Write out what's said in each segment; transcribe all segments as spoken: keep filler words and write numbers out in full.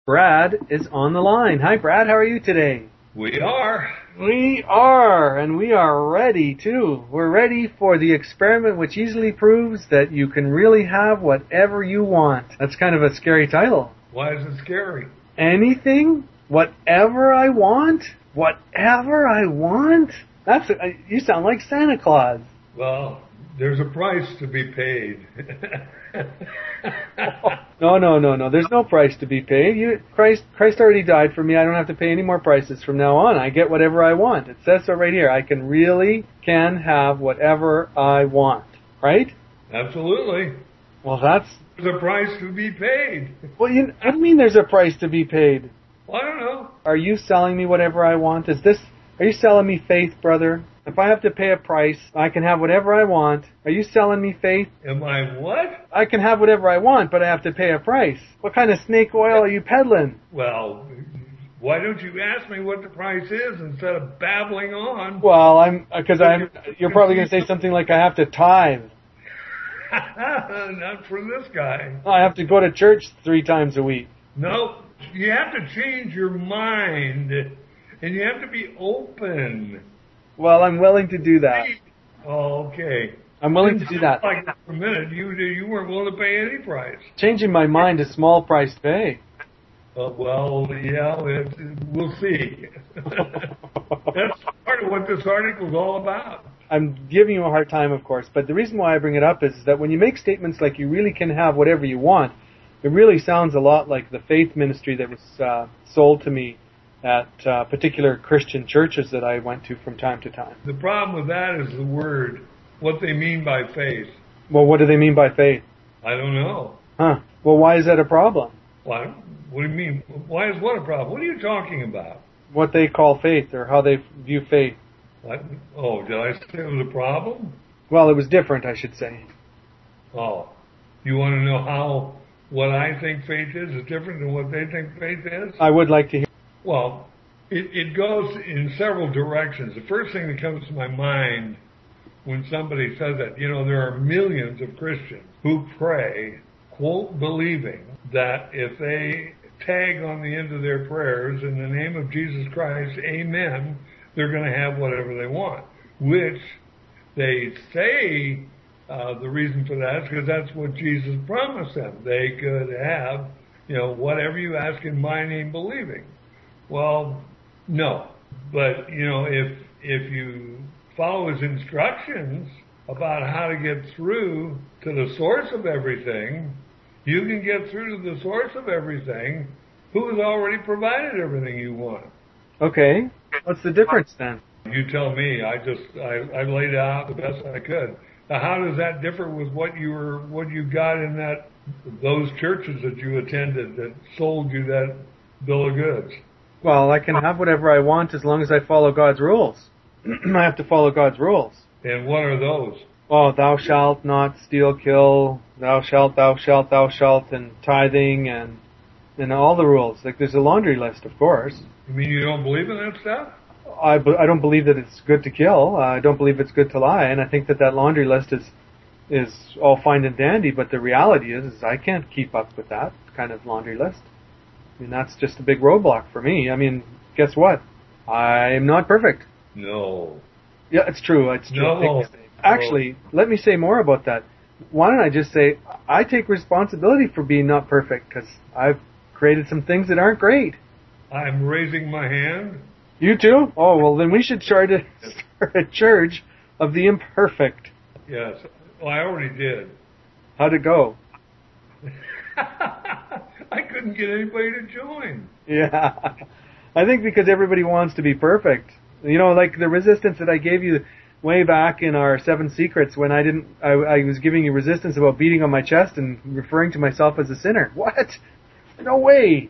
Brad is on the line. Hi, Brad. How are you today? We are. We are, and we are ready, too. We're ready for the experiment which easily proves that you can really have whatever you want. That's kind of a scary title. Why is it scary? Anything? Whatever I want? Whatever I want? That's you sound like Santa Claus. Well, there's a price to be paid. No, no, no, no. There's no price to be paid. You, Christ, Christ already died for me. I don't have to pay any more prices from now on. I get whatever I want. It says so right here. I can really can have whatever I want. Right? Absolutely. Well, that's... There's a price to be paid. Well, you, what do you mean there's a price to be paid? Well, I don't know. Are you selling me whatever I want? Is this... Are you selling me faith, brother? If I have to pay a price, I can have whatever I want. Are you selling me faith? Am I what? I can have whatever I want, but I have to pay a price. What kind of snake oil are you peddling? Well, why don't you ask me what the price is instead of babbling on? Well, I'm because I'm. You're probably going to say something like I have to tithe. Not for this guy. I have to go to church three times a week. No, you have to change your mind, and you have to be open. Well, I'm willing to do that. Oh, okay. I'm willing to do that. Like for a minute, you you weren't willing to pay any price. Changing my mind is small price to pay. Uh, well, yeah, it, we'll see. That's part of what this article is all about. I'm giving you a hard time, of course, but the reason why I bring it up is that when you make statements like you really can have whatever you want, it really sounds a lot like the faith ministry that was uh, sold to me at uh, particular Christian churches that I went to from time to time. The problem with that is the word, what they mean by faith. Well, what do they mean by faith? I don't know. Huh. Well, why is that a problem? What? What do you mean? Why is what a problem? What are you talking about? What they call faith or how they view faith. What? Oh, did I say it was a problem? Well, it was different, I should say. Oh. You want to know how what I think faith is is different than what they think faith is? I would like to hear. Well, it, it goes in several directions. The first thing that comes to my mind when somebody says that, you know, there are millions of Christians who pray, quote, believing that if they tag on the end of their prayers in the name of Jesus Christ, amen, they're going to have whatever they want, which they say uh, the reason for that is because that's what Jesus promised them. They could have, you know, whatever you ask in my name, believing. Well, no. But, you know, if if you follow his instructions about how to get through to the source of everything, you can get through to the source of everything who has already provided everything you want. Okay. What's the difference then? You tell me. I just, I, I laid it out the best I could. Now, how does that differ with what you were, what you got in that, those churches that you attended that sold you that bill of goods? Well, I can have whatever I want as long as I follow God's rules. I have to follow God's rules. And what are those? Oh, thou shalt not steal, kill, thou shalt, thou shalt, thou shalt, and tithing, and and all the rules. Like, there's a laundry list, of course. You mean you don't believe in that stuff? I, I don't believe that it's good to kill. I don't believe it's good to lie, and I think that that laundry list is is all fine and dandy, but the reality is, is I can't keep up with that kind of laundry list. I mean, that's just a big roadblock for me. I mean, guess what? I'm not perfect. No. Yeah, it's true. It's true. No. Actually, let me say more about that. Why don't I just say I take responsibility for being not perfect because I've created some things that aren't great. I'm raising my hand. You too? Oh, well, then we should try to start a church of the imperfect. Yes. Well, I already did. How'd it go? I couldn't get anybody to join. Yeah. I think because everybody wants to be perfect. You know, like the resistance that I gave you way back in our Seven Secrets when I didn't, I, I was giving you resistance about beating on my chest and referring to myself as a sinner. What? No way.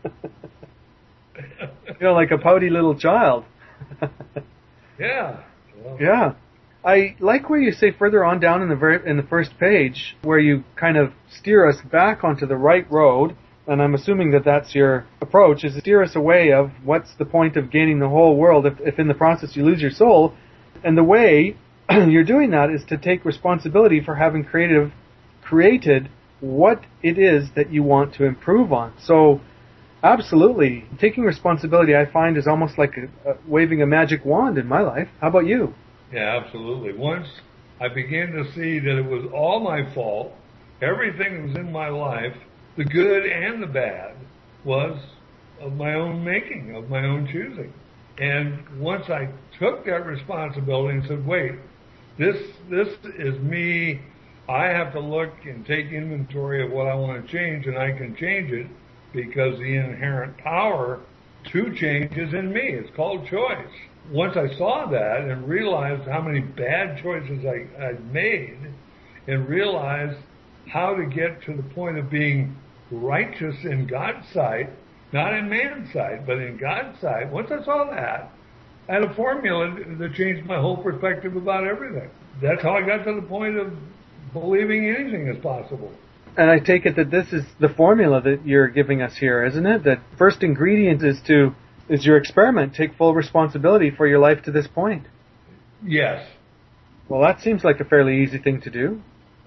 You know, like a pouty little child. Yeah. Well. Yeah. I like where you say further on down in the very, in the first page where you kind of steer us back onto the right road, and I'm assuming that that's your approach, is to steer us away of what's the point of gaining the whole world if, if in the process you lose your soul. And the way you're doing that is to take responsibility for having creative created what it is that you want to improve on. So Absolutely. Taking responsibility, I find, is almost like a, a waving a magic wand in my life. How about you? Yeah, absolutely. Once I began to see that it was all my fault, everything that was in my life, the good and the bad, was of my own making, of my own choosing. And once I took that responsibility and said, wait, this this is me, I have to look and take inventory of what I want to change, and I can change it because the inherent power to change is in me. It's called choice. Once I saw that and realized how many bad choices I, I'd made, and realized how to get to the point of being righteous in God's sight, not in man's sight, but in God's sight, once I saw that, I had a formula that changed my whole perspective about everything. That's how I got to the point of believing anything is possible. And I take it that this is the formula that you're giving us here, isn't it? That first ingredient is to is your experiment. Take full responsibility for your life to this point. Yes. Well, that seems like a fairly easy thing to do.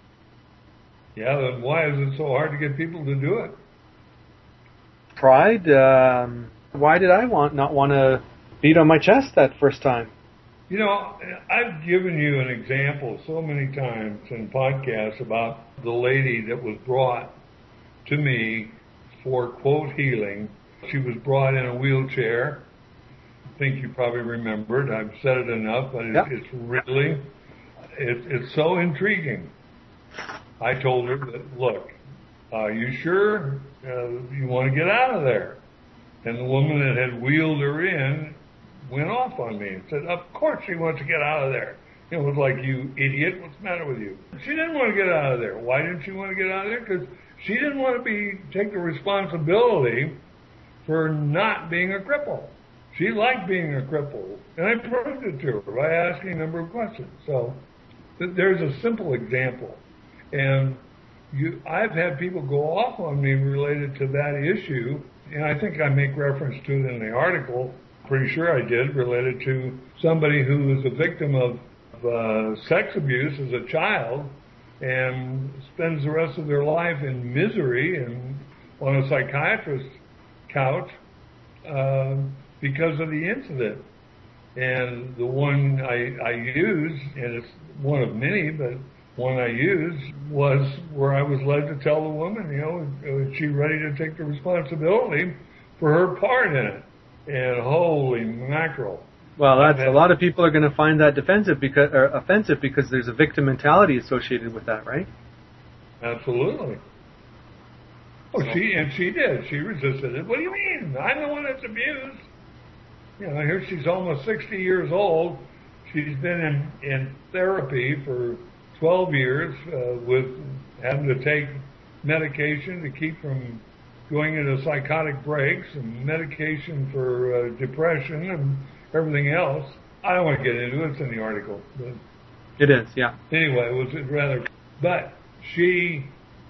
Yeah, then why is it so hard to get people to do it? Pride. Um, why did I want not want to beat on my chest that first time? You know, I've given you an example so many times in podcasts about the lady that was brought to me for, quote, healing. She was brought in a wheelchair. I think you probably remembered. I've said it enough, but it, yep. it's really, it, it's so intriguing. I told her that, look, are you sure uh, you want to get out of there? And the woman that had wheeled her in went off on me and said, of course she wants to get out of there. It was like, you idiot, what's the matter with you? She didn't want to get out of there. Why didn't she want to get out of there? Because she didn't want to be take the responsibility for not being a cripple. She liked being a cripple, and I proved it to her by asking a number of questions. So th- there's a simple example. And you, I've had people go off on me related to that issue, and I think I make reference to it in the article. Pretty sure I did, related to somebody who was a victim of uh, sex abuse as a child and spends the rest of their life in misery and on a psychiatrist's couch uh, because of the incident. And the one I, I used, and it's one of many, but one I used was where I was led to tell the woman, you know, is she ready to take the responsibility for her part in it? And holy mackerel. Well, that's a lot of people are going to find that defensive because or offensive because there's a victim mentality associated with that, right? Absolutely. Oh, so. she and she did. She resisted it. What do you mean? I'm the one that's abused. You know, here she's almost sixty years old. She's been in, in therapy for twelve years uh, with having to take medication to keep from going into psychotic breaks and medication for uh, depression and everything else. I don't want to get into it. It's in the article. But it is, yeah. Anyway, it was rather... But she,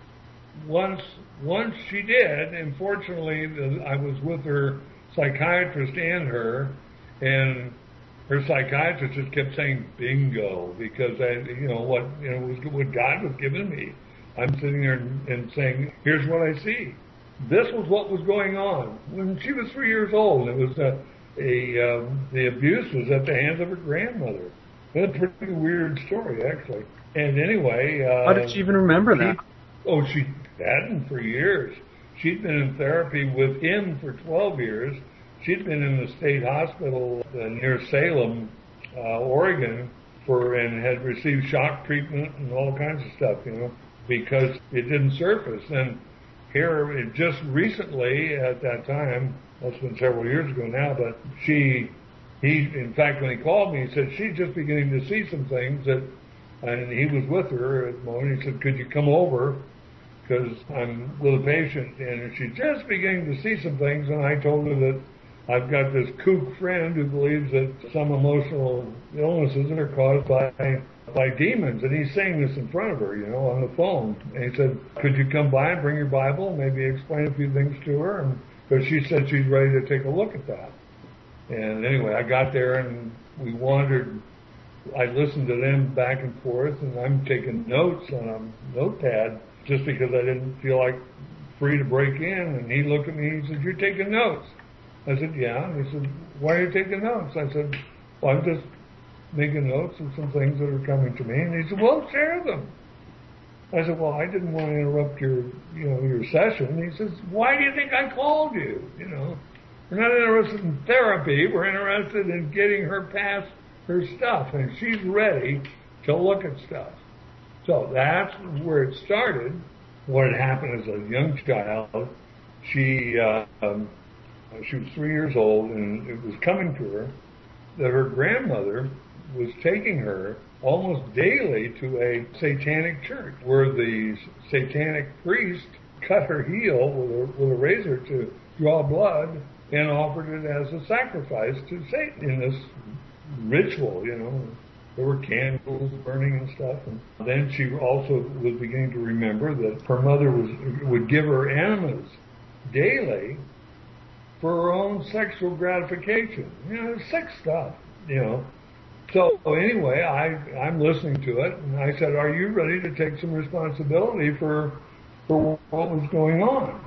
once once she did, unfortunately, the, I was with her psychiatrist and her, and her psychiatrist just kept saying bingo because I, you know, what you know was what God was giving me. I'm sitting there and, and saying, here's what I see. This was what was going on when she was three years old. It was a, a um, the abuse was at the hands of her grandmother. That's a pretty weird story, actually. And anyway, uh, how did she even remember she, that? Oh, she hadn't for years. She'd been in therapy with him for twelve years. She'd been in the state hospital uh, near Salem, uh, Oregon, for and had received shock treatment and all kinds of stuff, you know, because it didn't surface. And here, it just recently, at that time, that's been several years ago now, but she, he, in fact, when he called me, he said she's just beginning to see some things that, and he was with her at the moment. He said, could you come over? Because I'm with a patient, and she's just beginning to see some things, and I told her that I've got this kook friend who believes that some emotional illnesses are caused by by demons, and he's saying this in front of her, you know, on the phone. And he said, could you come by and bring your Bible, maybe explain a few things to her? And because she said she's ready to take a look at that. And anyway, I got there and we wandered. I listened to them back and forth, and I'm taking notes on a notepad just because I didn't feel like free to break in, and he looked at me and he said, "You're taking notes." I said, "Yeah." And he said, "Why are you taking notes?" I said, "Well, I'm just making notes of some things that are coming to me." And he said, "Well, share them." I said, "Well, I didn't want to interrupt your, you know, your session." He says, "Why do you think I called you? You know, we're not interested in therapy. We're interested in getting her past her stuff, and she's ready to look at stuff." So that's where it started. What had happened as a young child, she uh, um, she was three years old, and it was coming to her that her grandmother was taking her almost daily to a satanic church where the satanic priest cut her heel with a, with a razor to draw blood and offered it as a sacrifice to Satan in this ritual, you know. There were candles burning and stuff. And then she also was beginning to remember that her mother was would give her enemas daily for her own sexual gratification. You know, sick stuff, you know. So anyway, I, I'm listening to it, and I said, "Are you ready to take some responsibility for for what was going on?"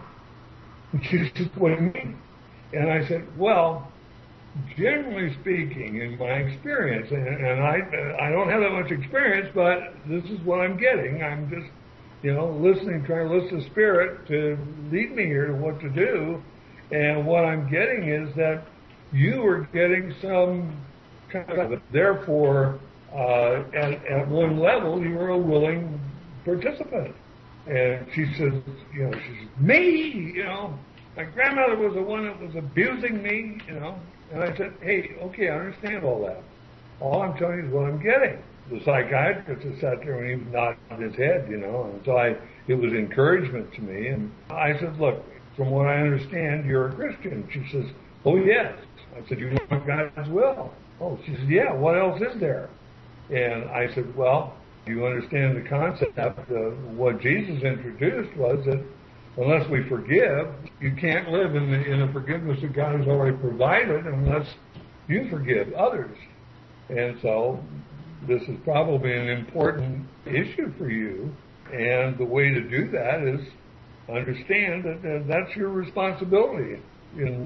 And she said, "What do you mean?" And I said, "Well, generally speaking, in my experience, and, and I I don't have that much experience, but this is what I'm getting. I'm just, you know, listening, trying to listen to Spirit to lead me here to what to do. And what I'm getting is that you are getting some kind of, therefore, uh, at, at one level, you are a willing participant." And she says, you know, she says, "Me, you know, my grandmother was the one that was abusing me, you know." And I said, "Hey, okay, I understand all that. All I'm telling you is what I'm getting." The psychiatrist just sat there and he was nodding his head, you know, and so I, it was encouragement to me. And I said, "Look, from what I understand, you're a Christian." She says, "Oh, yes." I said, "You want God's will?" "Oh," she said, "Yeah, what else is there?" And I said, "Well, you understand the concept of what Jesus introduced was that unless we forgive, you can't live in the, in the forgiveness that God has already provided unless you forgive others. And so this is probably an important issue for you. And the way to do that is understand that uh, that's your responsibility in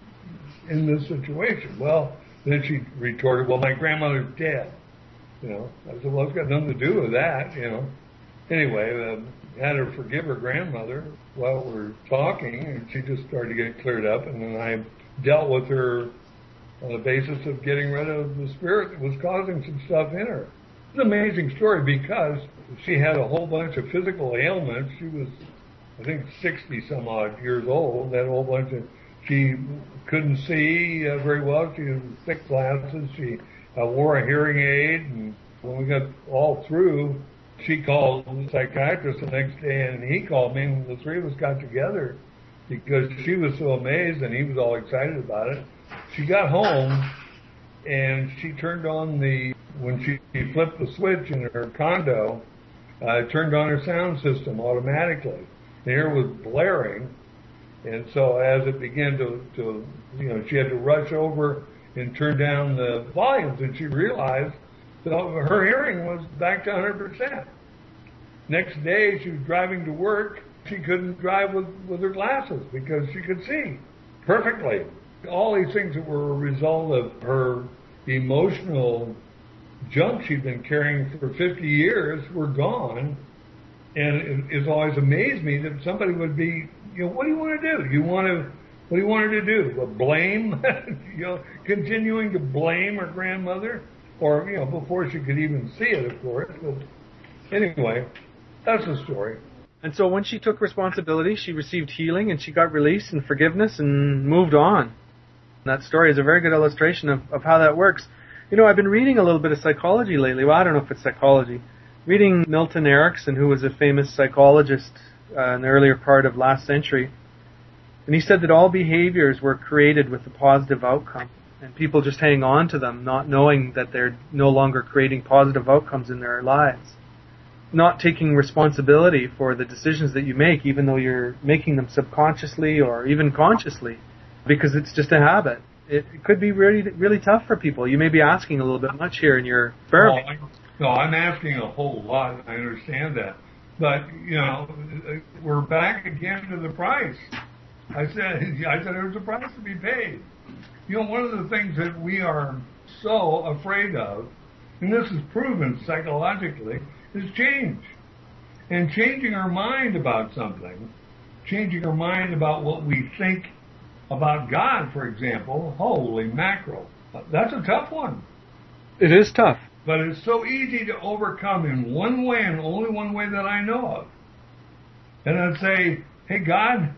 in this situation." Well, then she retorted, "Well, my grandmother's dead." You know, I said, "Well, it's got nothing to do with that, you know." Anyway, uh, had her forgive her grandmother while we were talking, and she just started to get cleared up, and then I dealt with her on the basis of getting rid of the spirit that was causing some stuff in her. It's an amazing story because she had a whole bunch of physical ailments. She was, I think, sixty some odd years old. Had a whole bunch of, she couldn't see uh, very well. She had thick glasses. She uh, wore a hearing aid, and when we got all through, she called the psychiatrist the next day, and he called me, and the three of us got together because she was so amazed, and he was all excited about it. She got home, and she turned on the, when she flipped the switch in her condo, uh, it turned on her sound system automatically. The air was blaring, and so as it began to, to, you know, she had to rush over and turn down the volumes, and she realized that her hearing was back to one hundred percent. Next day, she was driving to work. She couldn't drive with, with her glasses because she could see perfectly. All these things that were a result of her emotional junk she'd been carrying for fifty years were gone. And it, it's always amazed me that somebody would be, you know, what do you want to do? You want to, what do you want her to do? Well, blame? You know, continuing to blame her grandmother? Or, you know, before she could even see it, of course. But anyway, that's the story. And so when she took responsibility, she received healing and she got release and forgiveness and moved on. And that story is a very good illustration of, of how that works. You know, I've been reading a little bit of psychology lately. Well, I don't know if it's psychology. Reading Milton Erickson, who was a famous psychologist uh, in the earlier part of last century. And he said that all behaviors were created with a positive outcome. And people just hang on to them, not knowing that they're no longer creating positive outcomes in their lives. Not taking responsibility for the decisions that you make, even though you're making them subconsciously or even consciously, because it's just a habit. It, it could be really, really tough for people. You may be asking a little bit much here in your therapy. No, I, no, I'm asking a whole lot. I understand that. But, you know, we're back again to the price. I said, I said there's a price to be paid. You know, one of the things that we are so afraid of, and this is proven psychologically, is change. And changing our mind about something, changing our mind about what we think about God, for example, holy mackerel, that's a tough one. It is tough. But it's so easy to overcome in one way and only one way that I know of. And I'd say, hey, God,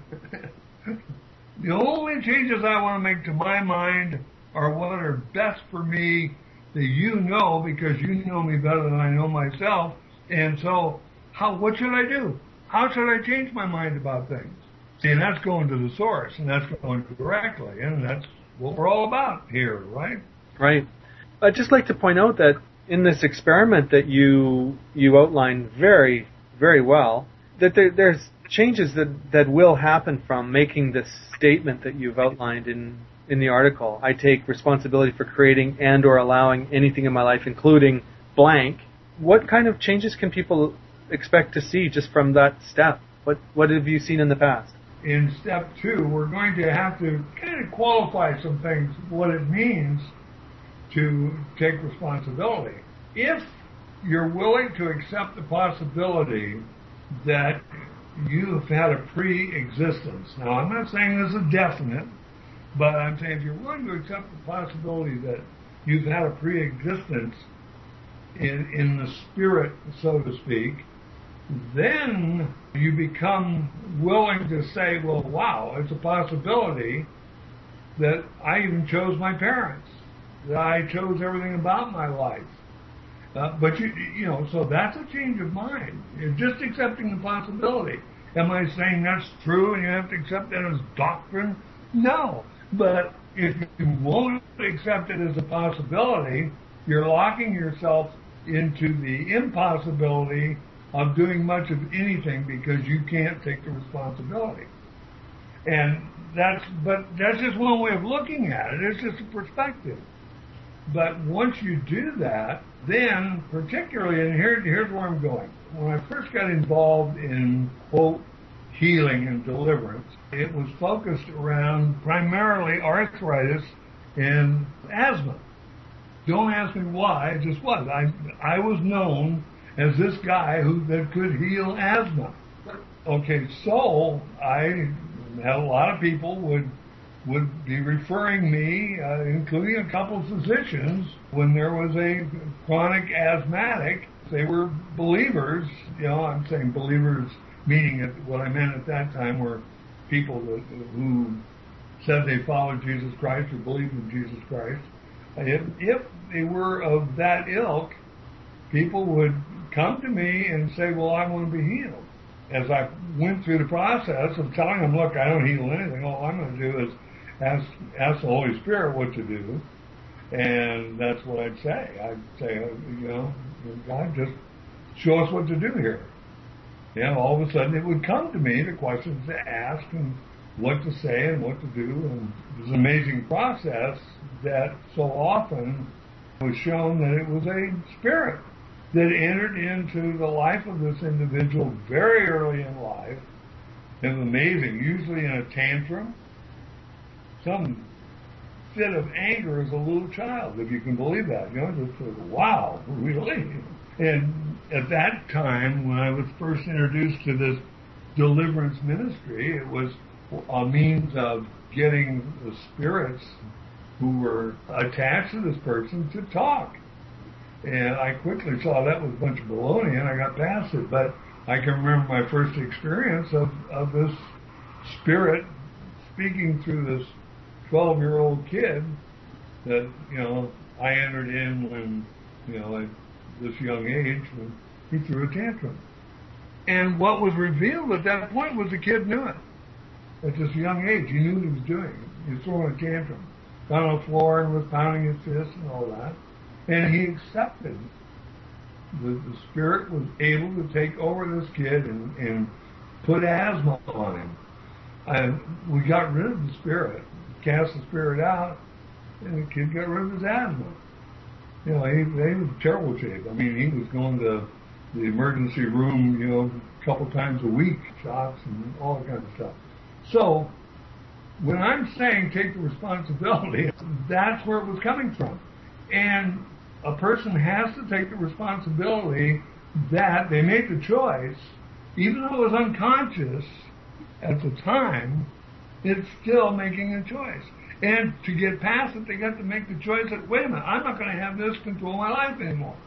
the only changes I want to make to my mind are what are best for me that you know, because you know me better than I know myself. And so, how? What should I do? How should I change my mind about things? See, and that's going to the source, and that's going directly, and that's what we're all about here, right? Right. I'd just like to point out that in this experiment that you you outlined very, very well, that there, there's changes that, that will happen from making this statement that you've outlined in, in the article. I take responsibility for creating and or allowing anything in my life, including blank. What kind of changes can people expect to see just from that step? What what have you seen in the past? In step two, we're going to have to kind of qualify some things, what it means to take responsibility. If you're willing to accept the possibility that you've had a pre-existence. Now, I'm not saying this is definite, but I'm saying if you're willing to accept the possibility that you've had a pre-existence in, in the spirit, so to speak, then you become willing to say, well, wow, it's a possibility that I even chose my parents, that I chose everything about my life. Uh, but, you you know, so that's a change of mind. You're just accepting the possibility. Am I saying that's true and you have to accept that as doctrine? No. But if you won't accept it as a possibility, you're locking yourself into the impossibility of doing much of anything because you can't take the responsibility. And that's, but that's just one way of looking at it. It's just a perspective. But once you do that, then particularly, and here, here's where I'm going. When I first got involved in, quote, healing and deliverance, it was focused around primarily arthritis and asthma. Don't ask me why, it just was. I, I was known as this guy who that could heal asthma. Okay, so I had a lot of people would would be referring me, uh, including a couple of physicians, when there was a chronic asthmatic. They were believers, you know, I'm saying believers, meaning that what I meant at that time were people that, who said they followed Jesus Christ or believed in Jesus Christ. If, if they were of that ilk, people would come to me and say, well, I want to be healed. As I went through the process of telling them, look, I don't heal anything. All I'm going to do is ask, ask the Holy Spirit what to do. And that's what I'd say. I'd say, you know, God, just show us what to do here. And all of a sudden it would come to me, the questions to ask and what to say and what to do. And it was an amazing process that so often was shown that it was a spirit that entered into the life of this individual very early in life. It was amazing, usually in a tantrum, some fit of anger as a little child, if you can believe that. You know, just sort of, wow, really? And at that time, when I was first introduced to this deliverance ministry, it was a means of getting the spirits who were attached to this person to talk. And I quickly saw that was a bunch of baloney, and I got past it. But I can remember my first experience of, of this spirit speaking through this twelve-year-old kid that, you know, I entered in when, you know, at this young age, when he threw a tantrum. And what was revealed at that point was the kid knew it. At this young age, he knew what he was doing. He was throwing a tantrum. Got on the floor and was pounding his fist and all that. And he accepted. The, the spirit was able to take over this kid and, and put asthma on him. And we got rid of the spirit, cast the spirit out, and the kid got rid of his asthma. You know, he, he was in terrible shape. I mean, he was going to the emergency room, you know, a couple times a week, shots and all that kind of stuff. So, when I'm saying take the responsibility, that's where it was coming from. And a person has to take the responsibility that they made the choice, even though it was unconscious at the time, it's still making a choice. And to get past it, they got to make the choice that, wait a minute, I'm not going to have this control my life anymore.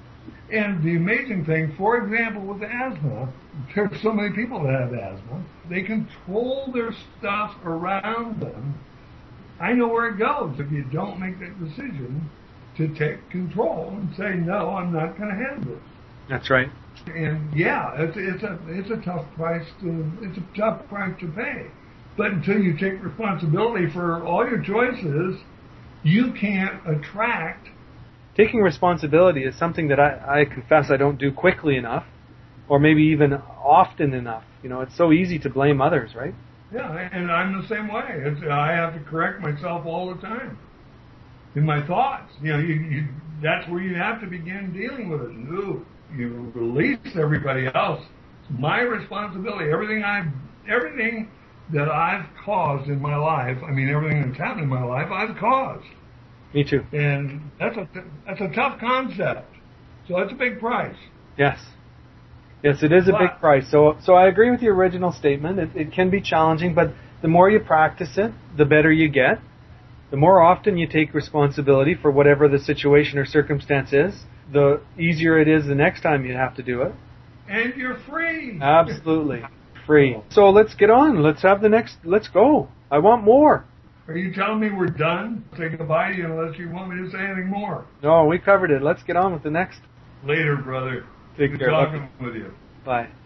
And the amazing thing, for example, with asthma, there's so many people that have asthma, they control their stuff around them. I know where it goes if you don't make that decision to take control and say, no, I'm not going to have this. That's right. And yeah, it's, it's a it's a tough price to it's a tough price to pay. But until you take responsibility for all your choices, you can't attract. Taking responsibility is something that I, I confess I don't do quickly enough, or maybe even often enough. You know, it's so easy to blame others, right? Yeah, and I'm the same way. It's, I have to correct myself all the time in my thoughts. You know, you, you, that's where you have to begin dealing with it. No, you release everybody else. It's my responsibility. Everything I, everything that I've caused in my life. I mean, everything that's happened in my life, I've caused. Me too. And that's a that's a tough concept. So it's a big price. Yes. Yes, it is a big price. So so I agree with the original statement. It, it can be challenging, but the more you practice it, the better you get. The more often you take responsibility for whatever the situation or circumstance is, the easier it is the next time you have to do it. And you're free. Absolutely. Free. So let's get on. Let's have the next, let's go. I want more. Are you telling me we're done? Say goodbye to you unless you want me to say anything more. No, we covered it. Let's get on with the next. Later, brother. Take Good care. talking with you. Bye.